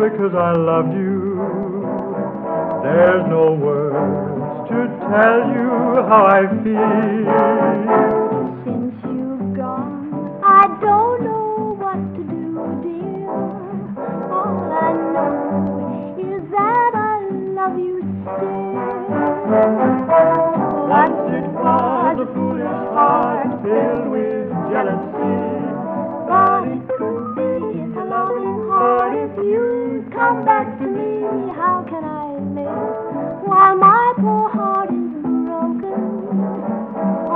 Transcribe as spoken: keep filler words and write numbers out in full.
'cause I loved you. There's no words to tell you how I feel.